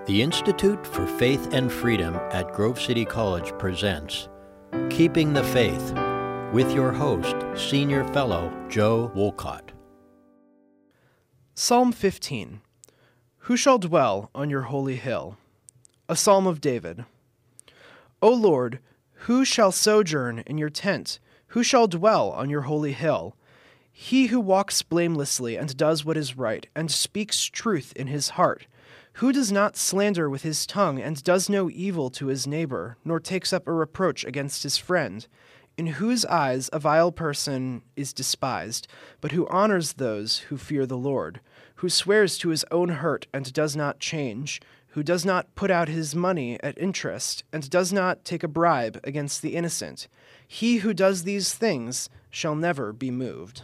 The Institute for Faith and Freedom at Grove City College presents Keeping the Faith with your host, Senior Fellow Joe Wolcott. Psalm 15. Who shall dwell on your holy hill? A psalm of David. O Lord, who shall sojourn in your tent? Who shall dwell on your holy hill? He who walks blamelessly and does what is right, and speaks truth in his heart, who does not slander with his tongue, and does no evil to his neighbor, nor takes up a reproach against his friend, in whose eyes a vile person is despised, but who honors those who fear the Lord, who swears to his own hurt and does not change, who does not put out his money at interest, and does not take a bribe against the innocent. He who does these things shall never be moved.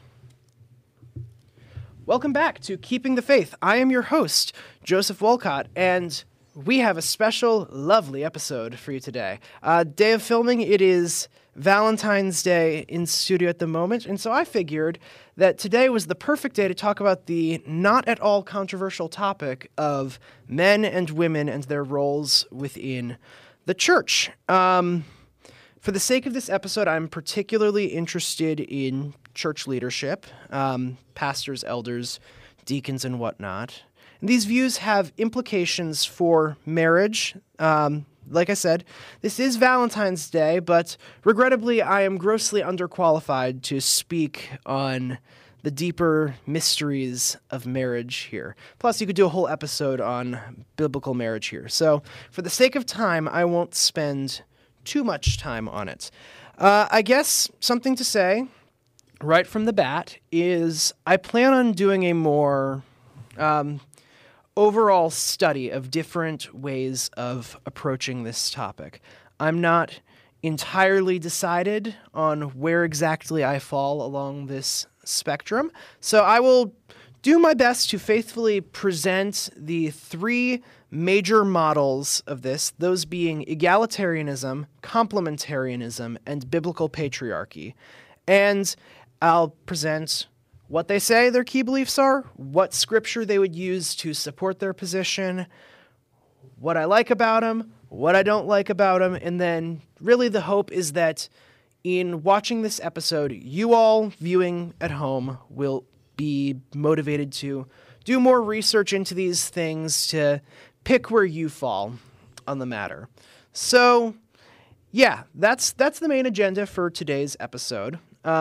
Welcome back to Keeping the Faith. I am your host, Joseph Wolcott, and we have a special, lovely episode for you today. Day of filming, it is Valentine's Day in studio at the moment, and so I figured that today was the perfect day to talk about the not at all controversial topic of men and women and their roles within the church. For the sake of this episode, I'm particularly interested in church leadership, pastors, elders, deacons, and whatnot. And these views have implications for marriage. Like I said, this is Valentine's Day, but regrettably, I am grossly underqualified to speak on the deeper mysteries of marriage here. Plus, you could do a whole episode on biblical marriage here. So, for the sake of time, I won't spend too much time on it. I guess something to say right from the bat is I plan on doing a more overall study of different ways of approaching this topic. I'm not entirely decided on where exactly I fall along this spectrum, so I will do my best to faithfully present the three major models of this, those being egalitarianism, complementarianism, and biblical patriarchy. And I'll present what they say their key beliefs are, what scripture they would use to support their position, what I like about them, what I don't like about them, and then really the hope is that in watching this episode, you all viewing at home will be motivated to do more research into these things to pick where you fall on the matter. So, yeah, that's the main agenda for today's episode.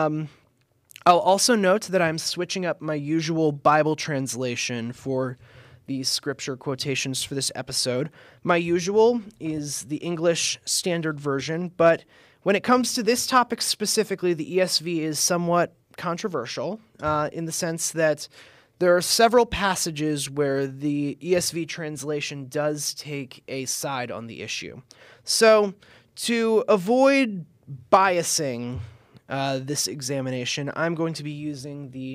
I'll also note that I'm switching up my usual Bible translation for the scripture quotations for this episode. My usual is the English Standard Version, but when it comes to this topic specifically, the ESV is somewhat controversial in the sense that there are several passages where the ESV translation does take a side on the issue. So, to avoid biasing this examination, I'm going to be using the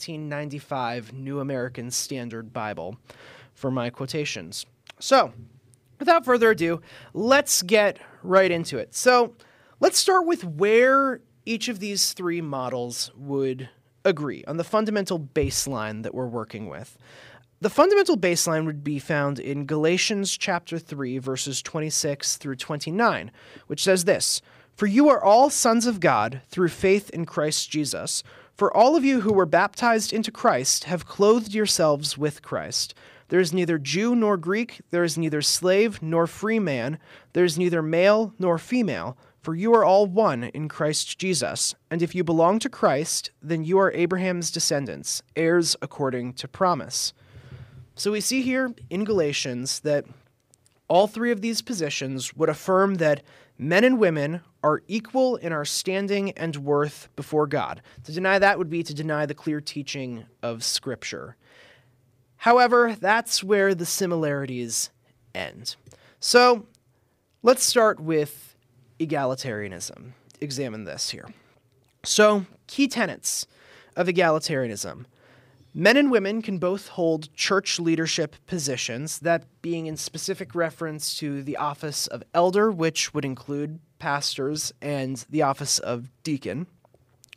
1995 New American Standard Bible for my quotations. So, without further ado, let's get right into it. So, let's start with where each of these three models would agree on the fundamental baseline that we're working with. The fundamental baseline would be found in Galatians chapter 3, verses 26 through 29, which says this: "For you are all sons of God through faith in Christ Jesus. For all of you who were baptized into Christ have clothed yourselves with Christ. There is neither Jew nor Greek, there is neither slave nor free man, there is neither male nor female, for you are all one in Christ Jesus. And if you belong to Christ, then you are Abraham's descendants, heirs according to promise." So we see here in Galatians that all three of these positions would affirm that men and women are equal in our standing and worth before God. To deny that would be to deny the clear teaching of Scripture. However, that's where the similarities end. So let's start with egalitarianism. Examine this here. So, key tenets of egalitarianism. Men and women can both hold church leadership positions, that being in specific reference to the office of elder, which would include pastors, and the office of deacon.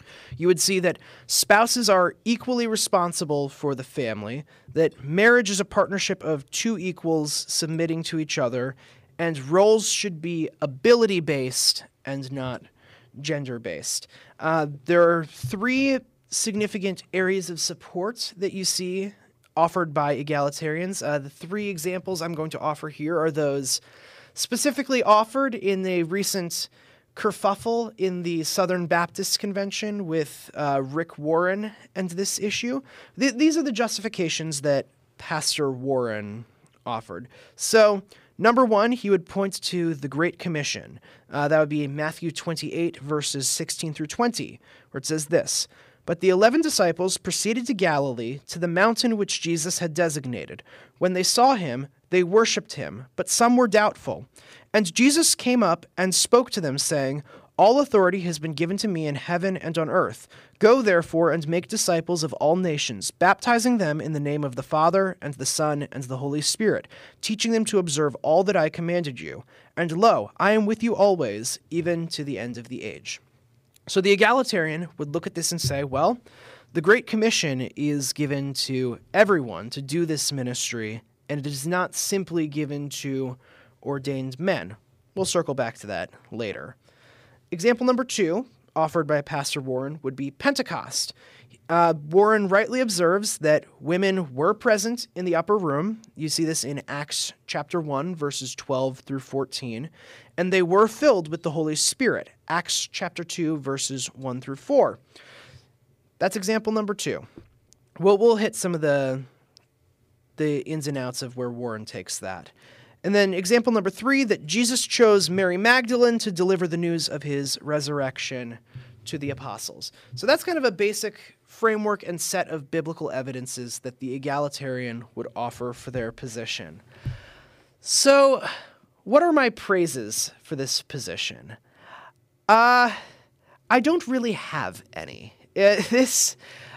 you would see that spouses are equally responsible for the family, that marriage is a partnership of two equals submitting to each other, and roles should be ability-based and not gender-based. There are three significant areas of support that you see offered by egalitarians. The three examples I'm going to offer here are those specifically offered in a recent kerfuffle in the Southern Baptist Convention with Rick Warren and this issue. These are the justifications that Pastor Warren offered. So, number one, he would point to the Great Commission. That would be Matthew 28, verses 16 through 20, where it says this: "But the 11 disciples proceeded to Galilee, to the mountain which Jesus had designated. When they saw him, they worshipped him, but some were doubtful. And Jesus came up and spoke to them, saying, 'All authority has been given to me in heaven and on earth. Go therefore and make disciples of all nations, baptizing them in the name of the Father and the Son and the Holy Spirit, teaching them to observe all that I commanded you. And lo, I am with you always, even to the end of the age.'" So the egalitarian would look at this and say, well, the Great Commission is given to everyone to do this ministry, and it is not simply given to ordained men. We'll circle back to that later. Example number two, offered by Pastor Warren, would be Pentecost. Warren rightly observes that women were present in the upper room. You see this in Acts chapter 1, verses 12 through 14. And they were filled with the Holy Spirit. Acts chapter 2, verses 1 through 4. That's example number two. We'll hit some of the ins and outs of where Warren takes that. And then example number three, that Jesus chose Mary Magdalene to deliver the news of his resurrection to the apostles. So that's kind of a basic framework and set of biblical evidences that the egalitarian would offer for their position. So what are my praises for this position? I don't really have any. This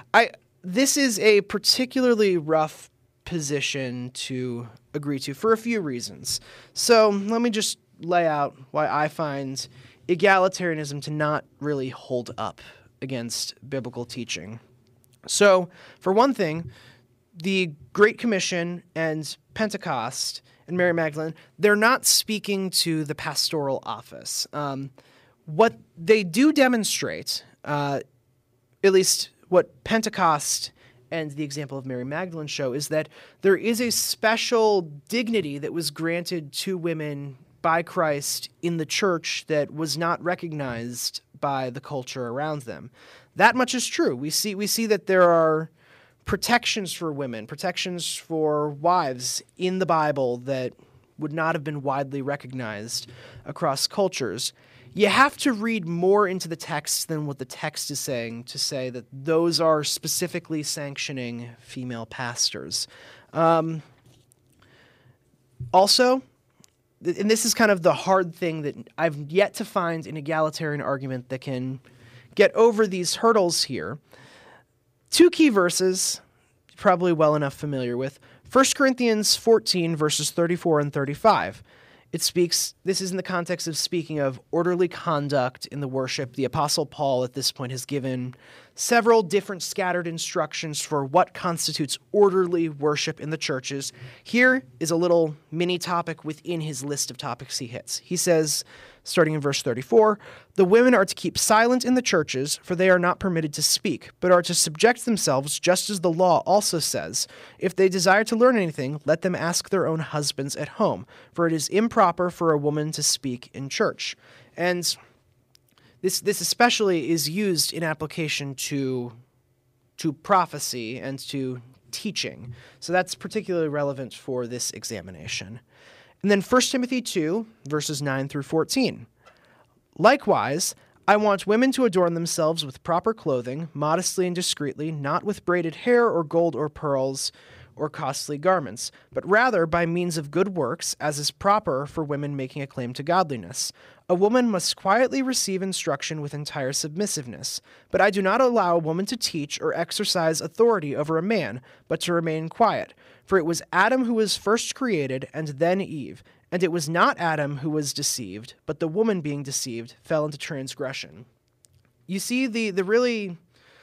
is a particularly rough position to agree to for a few reasons. So let me just lay out why I find egalitarianism to not really hold up against biblical teaching. So, for one thing, the Great Commission and Pentecost and Mary Magdalene, they're not speaking to the pastoral office. What they do demonstrate, at least what Pentecost and the example of Mary Magdalene show, is that there is a special dignity that was granted to women by Christ in the church that was not recognized by the culture around them. That much is true. We see that there are protections for women, protections for wives in the Bible that would not have been widely recognized across cultures. You have to read more into the text than what the text is saying to say that those are specifically sanctioning female pastors. Also, and this is kind of the hard thing that I've yet to find an egalitarian argument that can get over these hurdles here. Two key verses, probably well enough familiar with. 1 Corinthians 14, verses 34 and 35. This is in the context of speaking of orderly conduct in the worship. The Apostle Paul at this point has given several different scattered instructions for what constitutes orderly worship in the churches. Here is a little mini topic within his list of topics he hits. He says, starting in verse 34, "The women are to keep silent in the churches, for they are not permitted to speak, but are to subject themselves just as the law also says. If they desire to learn anything, let them ask their own husbands at home, for it is improper for a woman to speak in church." And this especially is used in application to prophecy and to teaching. So that's particularly relevant for this examination. And then 1 Timothy 2, verses 9 through 14. "Likewise, I want women to adorn themselves with proper clothing, modestly and discreetly, not with braided hair or gold or pearls or costly garments, but rather by means of good works, as is proper for women making a claim to godliness. A woman must quietly receive instruction with entire submissiveness. But I do not allow a woman to teach or exercise authority over a man, but to remain quiet. For it was Adam who was first created, and then Eve. And it was not Adam who was deceived, but the woman being deceived fell into transgression." You see the really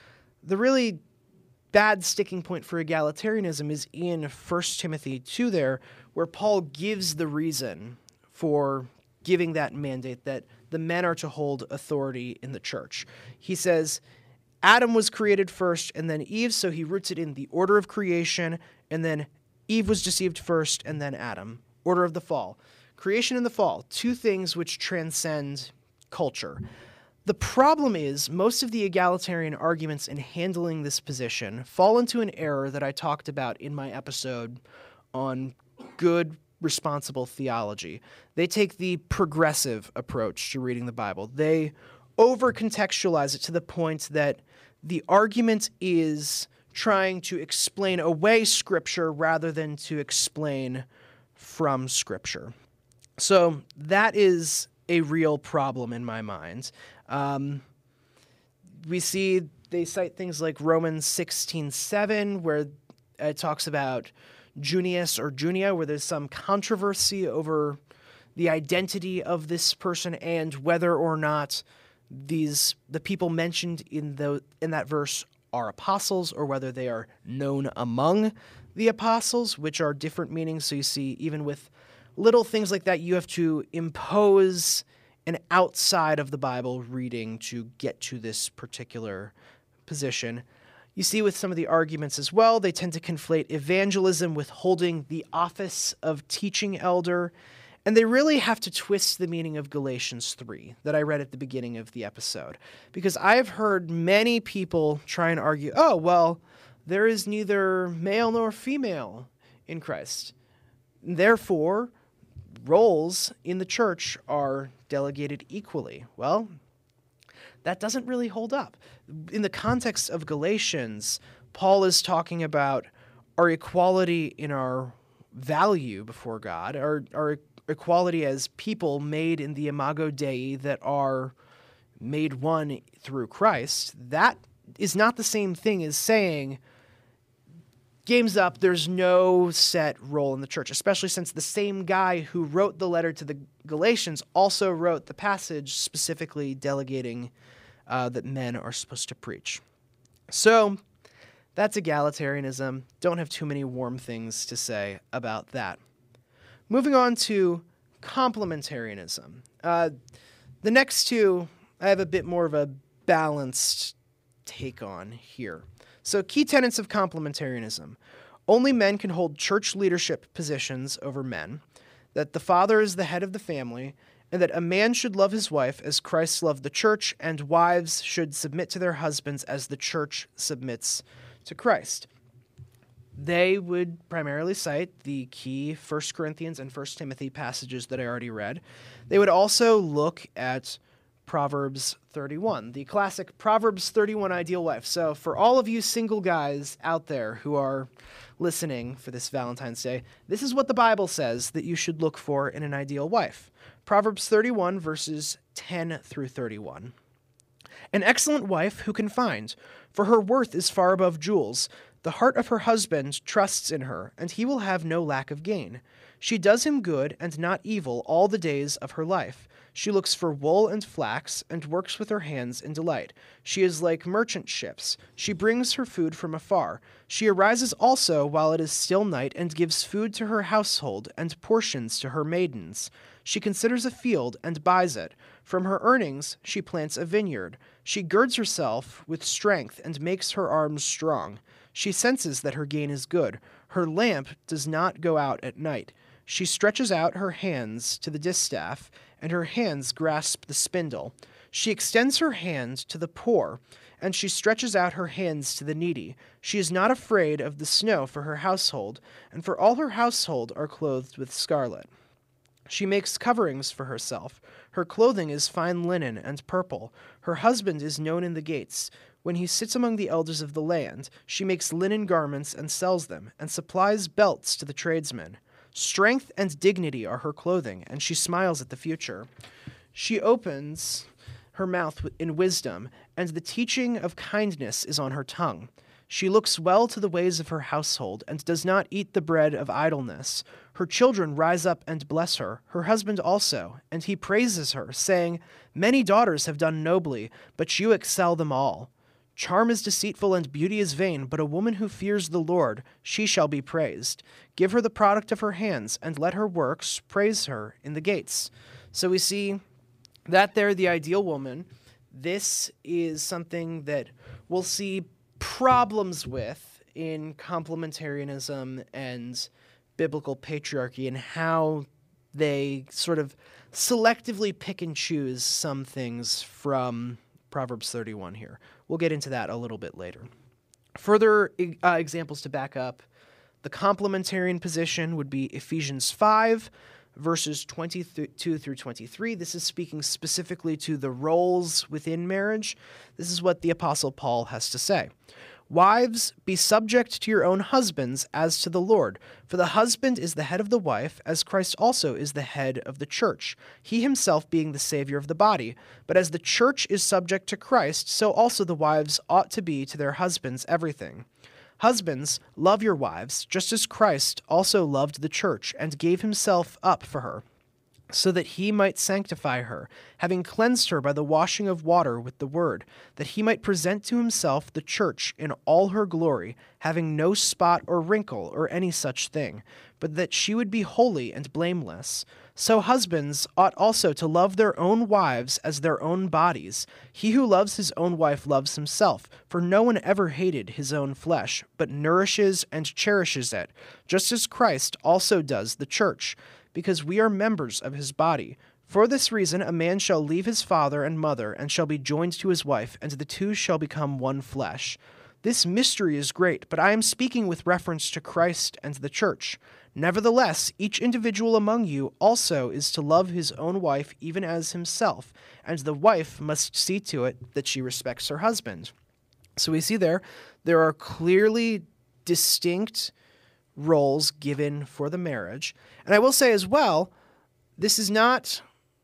bad sticking point for egalitarianism is in 1 Timothy 2 there, where Paul gives the reason for giving that mandate that the men are to hold authority in the church. He says, Adam was created first and then Eve, so he roots it in the order of creation, and then Eve was deceived first and then Adam. Order of the fall. Creation and the fall, two things which transcend culture. The problem is most of the egalitarian arguments in handling this position fall into an error that I talked about in my episode on good, responsible theology. They take the progressive approach to reading the Bible. They over-contextualize it to the point that the argument is trying to explain away Scripture rather than to explain from Scripture. So that is a real problem in my mind. We see they cite things like Romans 16:7, where it talks about Junius or Junia, where there's some controversy over the identity of this person and whether or not the people mentioned in that verse are apostles, or whether they are known among the apostles, which are different meanings. So you see, even with little things like that, you have to impose an outside of the Bible reading to get to this particular position. You see with some of the arguments as well, they tend to conflate evangelism with holding the office of teaching elder, and they really have to twist the meaning of Galatians 3 that I read at the beginning of the episode. Because I've heard many people try and argue, oh, well, there is neither male nor female in Christ. Therefore, roles in the church are delegated equally. Well, that doesn't really hold up. In the context of Galatians, Paul is talking about our equality in our value before God, our equality as people made in the imago Dei that are made one through Christ. That is not the same thing as saying, game's up, there's no set role in the church, especially since the same guy who wrote the letter to the Galatians also wrote the passage specifically delegating that men are supposed to preach. So that's egalitarianism. Don't have too many warm things to say about that. Moving on to complementarianism. The next two, I have a bit more of a balanced take on here. So key tenets of complementarianism. Only men can hold church leadership positions over men, that the father is the head of the family, and that a man should love his wife as Christ loved the church, and wives should submit to their husbands as the church submits to Christ. They would primarily cite the key 1 Corinthians and 1 Timothy passages that I already read. They would also look at Proverbs 31, the classic Proverbs 31 ideal wife. So for all of you single guys out there who are listening for this Valentine's Day, this is what the Bible says that you should look for in an ideal wife. Proverbs 31, verses 10 through 31. An excellent wife who can find, for her worth is far above jewels. The heart of her husband trusts in her, and he will have no lack of gain. She does him good and not evil all the days of her life. She looks for wool and flax, and works with her hands in delight. She is like merchant ships. She brings her food from afar. She arises also while it is still night, and gives food to her household, and portions to her maidens. She considers a field, and buys it. From her earnings she plants a vineyard. She girds herself with strength, and makes her arms strong. She senses that her gain is good. Her lamp does not go out at night. She stretches out her hands to the distaff, and her hands grasp the spindle. She extends her hand to the poor, and she stretches out her hands to the needy. She is not afraid of the snow for her household, and for all her household are clothed with scarlet. She makes coverings for herself. Her clothing is fine linen and purple. Her husband is known in the gates. When he sits among the elders of the land, she makes linen garments and sells them, and supplies belts to the tradesmen. Strength and dignity are her clothing, and she smiles at the future. She opens her mouth in wisdom, and the teaching of kindness is on her tongue. She looks well to the ways of her household, and does not eat the bread of idleness. Her children rise up and bless her, her husband also, and he praises her, saying, Many daughters have done nobly, but you excel them all. Charm is deceitful and beauty is vain, but a woman who fears the Lord, she shall be praised. Give her the product of her hands, and let her works praise her in the gates. So we see that there, the ideal woman. This is something that we'll see problems with in complementarianism and biblical patriarchy, and how they sort of selectively pick and choose some things from Proverbs 31 here. We'll get into that a little bit later. Further examples to back up the complementarian position would be Ephesians 5, verses 22 through 23. This is speaking specifically to the roles within marriage. This is what the Apostle Paul has to say. Wives, be subject to your own husbands as to the Lord. For the husband is the head of the wife, as Christ also is the head of the church, he himself being the Savior of the body. But as the church is subject to Christ, so also the wives ought to be to their husbands everything. Husbands, love your wives, just as Christ also loved the church and gave himself up for her, so that he might sanctify her, having cleansed her by the washing of water with the word, that he might present to himself the church in all her glory, having no spot or wrinkle or any such thing, but that she would be holy and blameless. So husbands ought also to love their own wives as their own bodies. He who loves his own wife loves himself, for no one ever hated his own flesh, but nourishes and cherishes it, just as Christ also does the church, because we are members of his body. For this reason a man shall leave his father and mother, and shall be joined to his wife, and the two shall become one flesh. This mystery is great, but I am speaking with reference to Christ and the church. Nevertheless, each individual among you also is to love his own wife even as himself, and the wife must see to it that she respects her husband. So we see there are clearly distinct roles given for the marriage. And I will say as well, this is not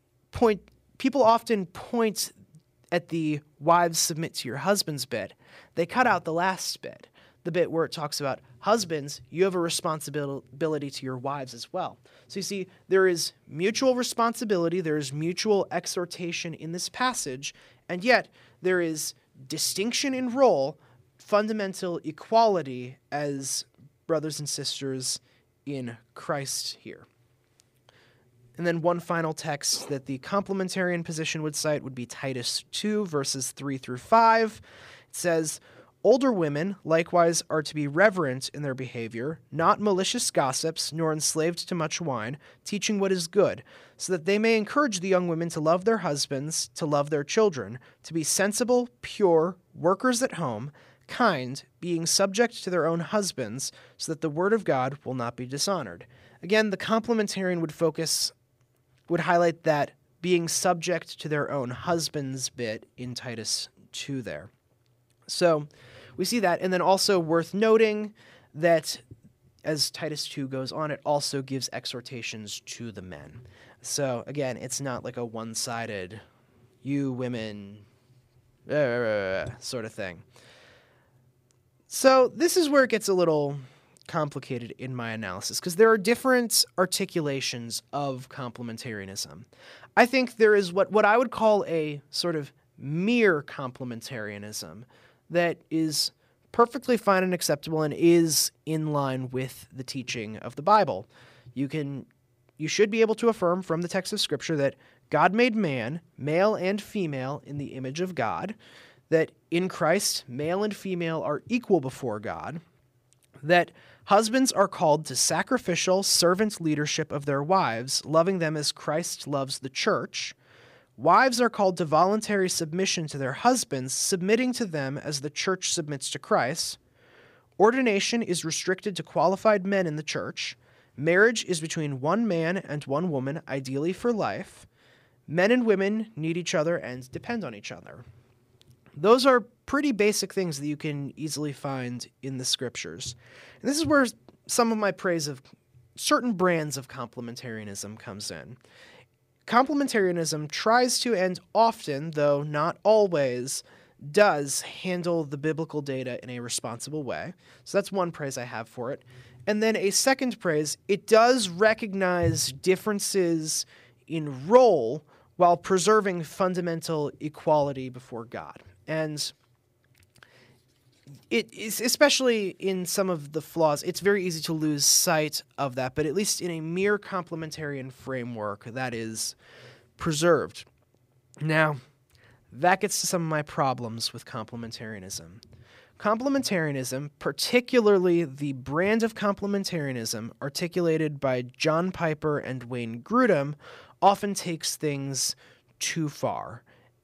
people often point at the wives submit to your husbands bit. They cut out the last bit, the bit where it talks about husbands, you have a responsibility to your wives as well. So you see, there is mutual responsibility, there is mutual exhortation in this passage, and yet there is distinction in role, fundamental equality as brothers and sisters in Christ here. And then one final text that the complementarian position would cite would be Titus 2, verses 3 through 5. It says, Older women likewise are to be reverent in their behavior, not malicious gossips, nor enslaved to much wine, teaching what is good, so that they may encourage the young women to love their husbands, to love their children, to be sensible, pure, workers at home, kind, being subject to their own husbands, so that the word of God will not be dishonored. Again, the complementarian would highlight that being subject to their own husbands bit in Titus 2 there. So we see that, and then also worth noting that as Titus 2 goes on, it also gives exhortations to the men. So again, it's not like a one-sided, you women, sort of thing. So this is where it gets a little complicated in my analysis, because there are different articulations of complementarianism. I think there is what I would call a sort of mere complementarianism that is perfectly fine and acceptable and is in line with the teaching of the Bible. You should be able to affirm from the text of Scripture that God made man, male and female, in the image of God, that in Christ, male and female are equal before God, that husbands are called to sacrificial servant leadership of their wives, loving them as Christ loves the church. Wives are called to voluntary submission to their husbands, submitting to them as the church submits to Christ. Ordination is restricted to qualified men in the church. Marriage is between one man and one woman, ideally for life. Men and women need each other and depend on each other. Those are pretty basic things that you can easily find in the Scriptures. And this is where some of my praise of certain brands of complementarianism comes in. Complementarianism tries to, and often, though not always, does handle the biblical data in a responsible way. So that's one praise I have for it. And then a second praise, it does recognize differences in role while preserving fundamental equality before God. And it is, especially in some of the flaws, it's very easy to lose sight of that, but at least in a mere complementarian framework, that is preserved. Now, that gets to some of my problems with complementarianism. Complementarianism, particularly the brand of complementarianism articulated by John Piper and Wayne Grudem, often takes things too far.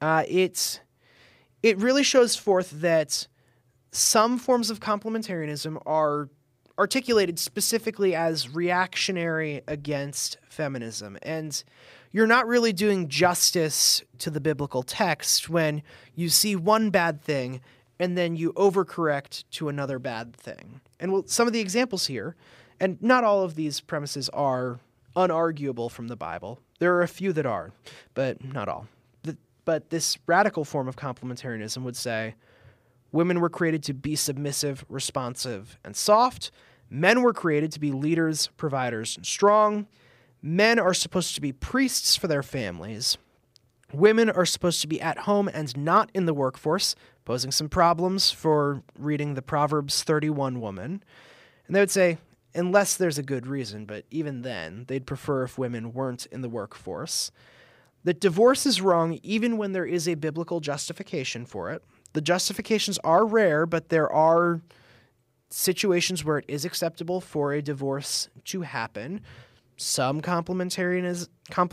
It really shows forth that some forms of complementarianism are articulated specifically as reactionary against feminism, and you're not really doing justice to the biblical text when you see one bad thing and then you overcorrect to another bad thing. And some of the examples here, and not all of these premises are unarguable from the Bible. There are a few that are, but not all. But this radical form of complementarianism would say women were created to be submissive, responsive, and soft. Men were created to be leaders, providers, and strong. Men are supposed to be priests for their families. Women are supposed to be at home and not in the workforce, posing some problems for reading the Proverbs 31 woman. And they would say, unless there's a good reason, but even then, they'd prefer if women weren't in the workforce. That divorce is wrong even when there is a biblical justification for it. The justifications are rare, but there are situations where it is acceptable for a divorce to happen. Some complementarians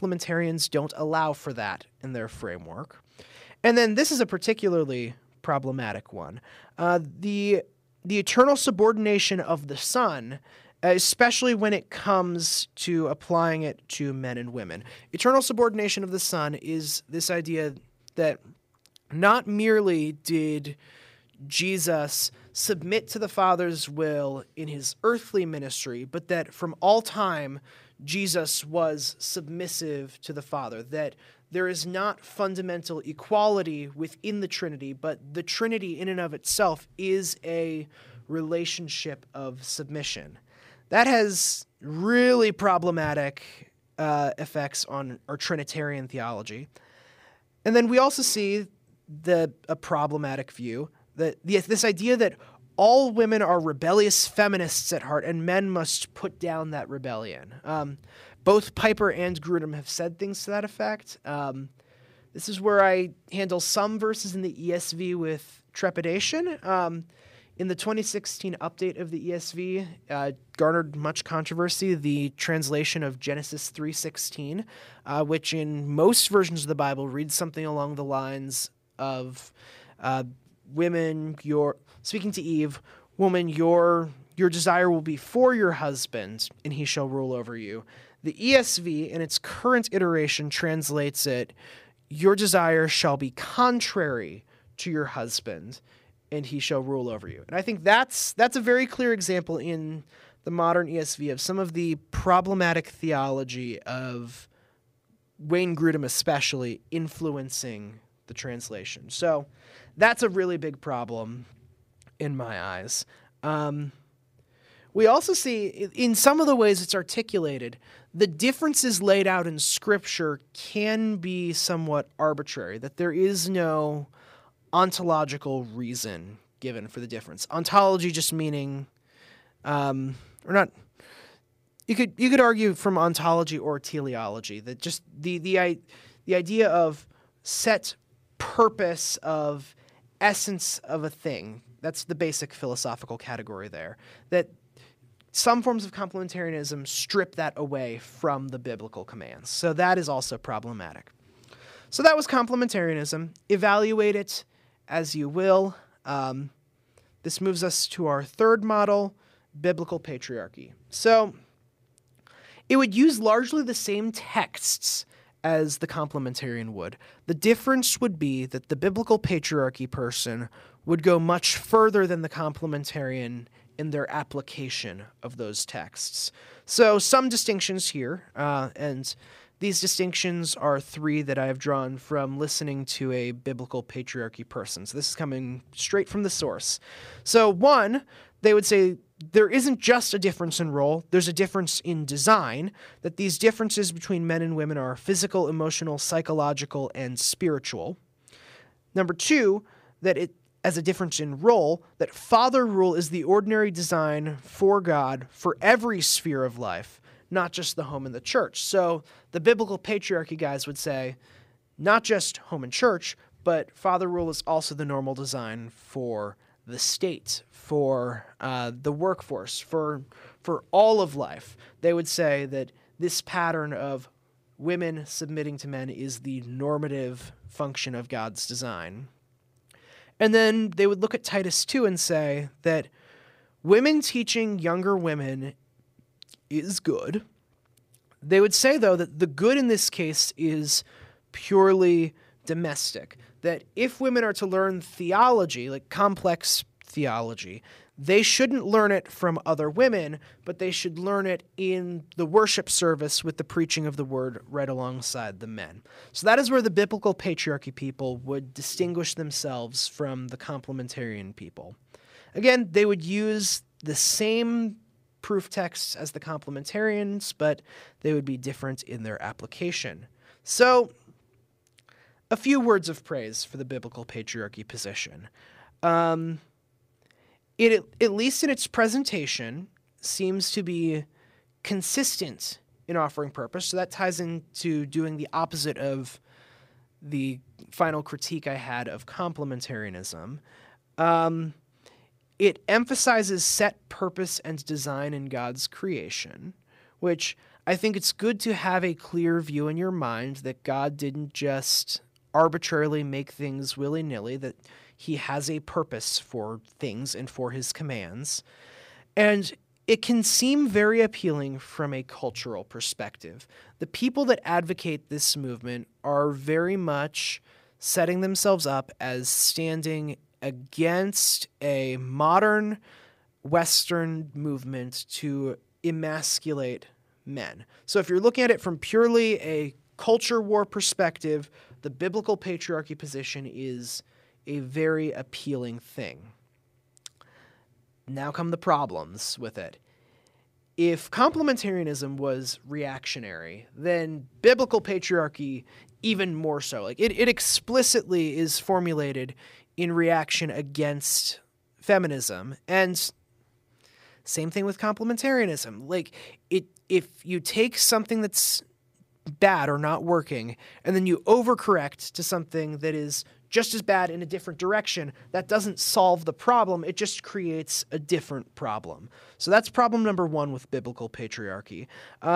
don't allow for that in their framework. And then this is a particularly problematic one. The eternal subordination of the Son, especially when it comes to applying it to men and women. Eternal subordination of the Son is this idea that not merely did Jesus submit to the Father's will in his earthly ministry, but that from all time, Jesus was submissive to the Father, that there is not fundamental equality within the Trinity, but the Trinity in and of itself is a relationship of submission. That has really problematic effects on our Trinitarian theology. And then we also see a problematic view, that this idea that all women are rebellious feminists at heart and men must put down that rebellion. Both Piper and Grudem have said things to that effect. This is where I handle some verses in the ESV with trepidation. In the 2016 update of the ESV, garnered much controversy, the translation of Genesis 3:16, which in most versions of the Bible reads something along the lines of women, speaking to Eve, woman, your desire will be for your husband, and he shall rule over you. The ESV, in its current iteration, translates it, your desire shall be contrary to your husband, and he shall rule over you. And I think that's a very clear example in the modern ESV of some of the problematic theology of Wayne Grudem especially influencing the translation. So that's a really big problem in my eyes. We also see, in some of the ways it's articulated, the differences laid out in Scripture can be somewhat arbitrary, that there is no ontological reason given for the difference. Ontology just meaning, or not. You could argue from ontology or teleology that just the idea of set purpose of essence of a thing. That's the basic philosophical category there. That some forms of complementarianism strip that away from the biblical commands. So that is also problematic. So that was complementarianism. Evaluate it as you will. This moves us to our third model, biblical patriarchy. So it would use largely the same texts as the complementarian would. The difference would be that the biblical patriarchy person would go much further than the complementarian in their application of those texts. So some distinctions here, and these distinctions are three that I have drawn from listening to a biblical patriarchy person. So this is coming straight from the source. So one, they would say there isn't just a difference in role, there's a difference in design, that these differences between men and women are physical, emotional, psychological, and spiritual. Number two, that it, as a difference in role, that father rule is the ordinary design for God for every sphere of life, not just the home and the church. So the biblical patriarchy guys would say, not just home and church, but father rule is also the normal design for the state, for the workforce, for all of life. They would say that this pattern of women submitting to men is the normative function of God's design. And then they would look at Titus 2 and say that women teaching younger women is good. They would say, though, that the good in this case is purely domestic. That if women are to learn theology, like complex theology, they shouldn't learn it from other women, but they should learn it in the worship service with the preaching of the word right alongside the men. So that is where the biblical patriarchy people would distinguish themselves from the complementarian people. Again, they would use the same proof texts as the complementarians, but they would be different in their application. So, a few words of praise for the biblical patriarchy position. It, at least in its presentation, seems to be consistent in offering purpose. So that ties into doing the opposite of the final critique I had of complementarianism. It emphasizes set purpose and design in God's creation, which I think it's good to have a clear view in your mind that God didn't just arbitrarily make things willy-nilly, that he has a purpose for things and for his commands. And it can seem very appealing from a cultural perspective. The people that advocate this movement are very much setting themselves up as standing against a modern Western movement to emasculate men. So if you're looking at it from purely a culture war perspective, the biblical patriarchy position is a very appealing thing. Now come the problems with it. If complementarianism was reactionary, then biblical patriarchy even more so. Like it explicitly is formulated in reaction against feminism. And same thing with complementarianism. Like if you take something that's bad or not working, and then you overcorrect to something that is just as bad in a different direction, that doesn't solve the problem. It just creates a different problem. So that's problem number one with biblical patriarchy.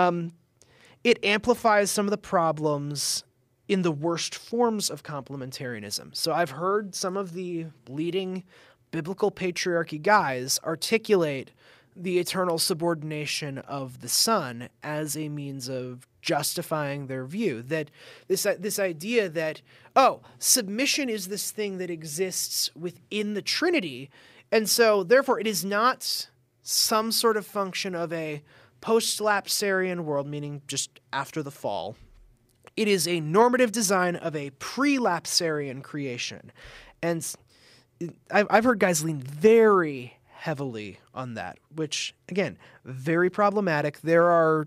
It amplifies some of the problems in the worst forms of complementarianism. So I've heard some of the leading biblical patriarchy guys articulate the eternal subordination of the Son as a means of justifying their view, that this idea that, submission is this thing that exists within the Trinity, and so therefore it is not some sort of function of a post-lapsarian world, meaning just after the fall. It is a normative design of a pre-lapsarian creation. And I've heard guys lean very heavily on that, which, again, very problematic. There are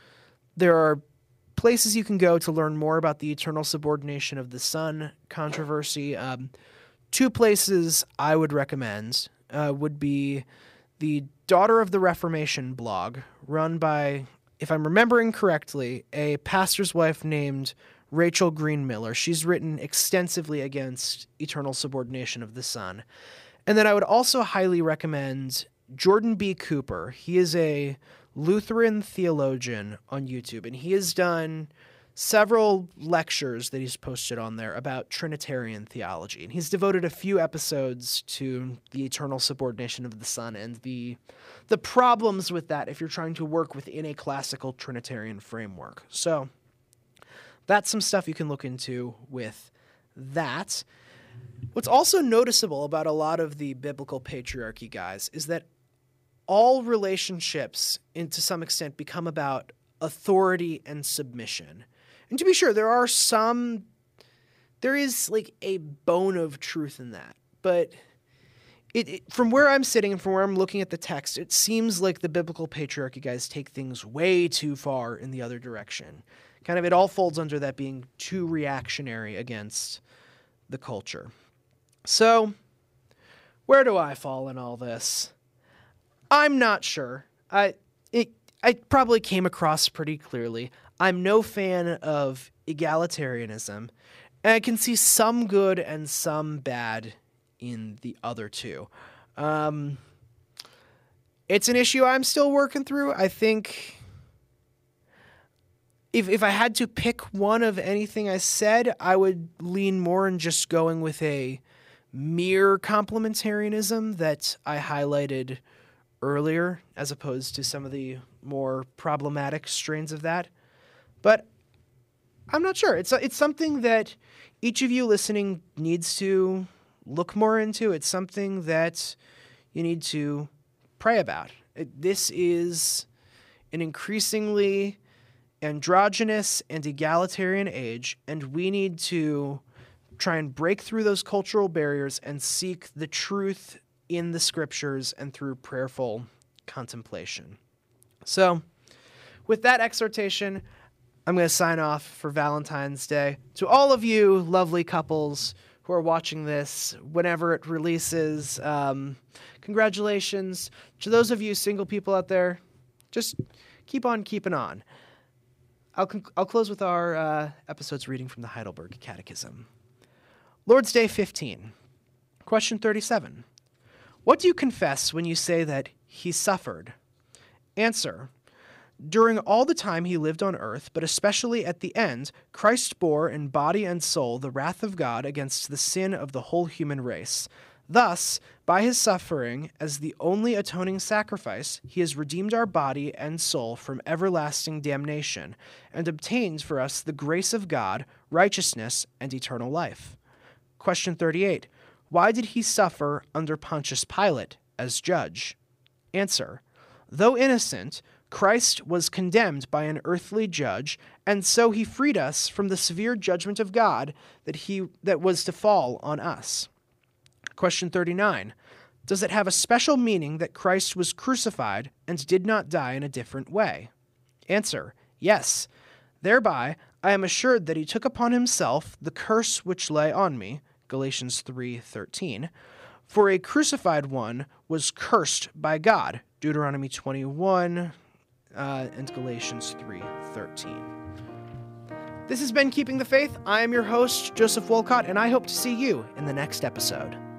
places you can go to learn more about the eternal subordination of the Son controversy. Two places I would recommend would be the Daughter of the Reformation blog, run by, if I'm remembering correctly, a pastor's wife named Rachel Green Miller. She's written extensively against eternal subordination of the Son. And then I would also highly recommend Jordan B. Cooper. He is a Lutheran theologian on YouTube, and he has done several lectures that he's posted on there about Trinitarian theology. And he's devoted a few episodes to the eternal subordination of the Son and the problems with that if you're trying to work within a classical Trinitarian framework. So that's some stuff you can look into with that. What's also noticeable about a lot of the biblical patriarchy guys is that all relationships, to some extent, become about authority and submission. And to be sure, there is like a bone of truth in that. But from where I'm sitting and from where I'm looking at the text, it seems like the biblical patriarchy guys take things way too far in the other direction. Kind of it all folds under that being too reactionary against the culture. So, where do I fall in all this? I'm not sure. I probably came across pretty clearly. I'm no fan of egalitarianism, and I can see some good and some bad in the other two. It's an issue I'm still working through. I think if I had to pick one of anything I said, I would lean more in just going with a mere complementarianism that I highlighted earlier, as opposed to some of the more problematic strains of that. But I'm not sure. It's something that each of you listening needs to look more into. It's something that you need to pray about. This is an increasingly androgynous and egalitarian age, and we need to try and break through those cultural barriers and seek the truth in the scriptures and through prayerful contemplation. So, with that exhortation, I'm going to sign off for Valentine's Day. To all of you lovely couples who are watching this whenever it releases, congratulations. To those of you single people out there, just keep on keeping on. I'll close with our episode's reading from the Heidelberg Catechism. Lord's Day 15. Question 37. What do you confess when you say that he suffered? Answer. During all the time he lived on earth, but especially at the end, Christ bore in body and soul the wrath of God against the sin of the whole human race. Thus, by his suffering, as the only atoning sacrifice, he has redeemed our body and soul from everlasting damnation, and obtained for us the grace of God, righteousness, and eternal life. Question 38. Why did he suffer under Pontius Pilate as judge? Answer. Though innocent, Christ was condemned by an earthly judge, and so he freed us from the severe judgment of God that was to fall on us. Question 39. Does it have a special meaning that Christ was crucified and did not die in a different way? Answer. Yes. Thereby I am assured that he took upon himself the curse which lay on me, Galatians 3:13. For a crucified one was cursed by God, Deuteronomy 21, and Galatians 3:13. This has been Keeping the Faith. I am your host, Joseph Wolcott, and I hope to see you in the next episode.